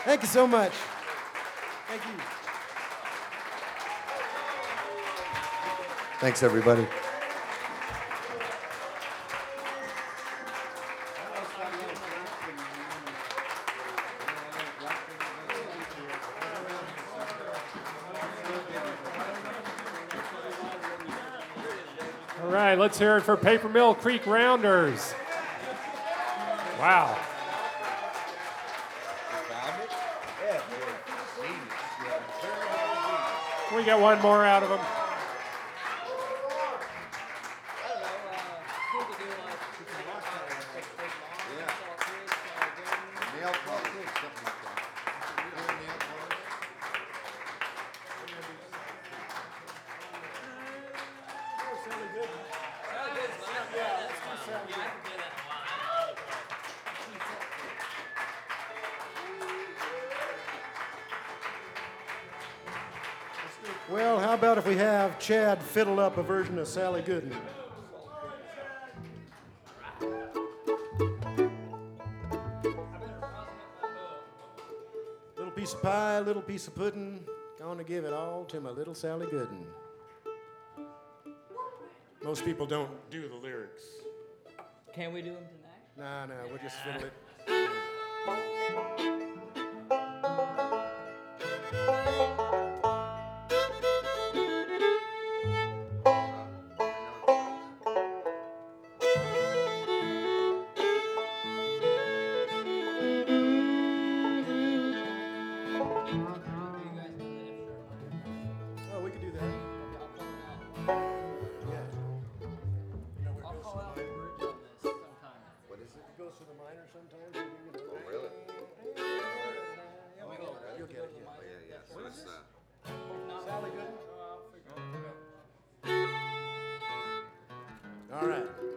Thank you so much. Thank you. Thanks, everybody. All right, let's hear it for Paper Mill Creek Rounders. Wow. We got one more out of them. Well, how about if we have Chad fiddle up a version of Sally Goodman? Little piece of pie, little piece of pudding, gonna give it all to my little Sally Goodman. Most people don't do the lyrics. Can we do them tonight? Nah, we'll just fiddle it. Oh, we could do that. Yeah. I'll call out the bridge on this sometime. What is it? It goes to the minor sometimes. Oh, really? You'll get it. Yeah. So it's Sally Goodman? All right.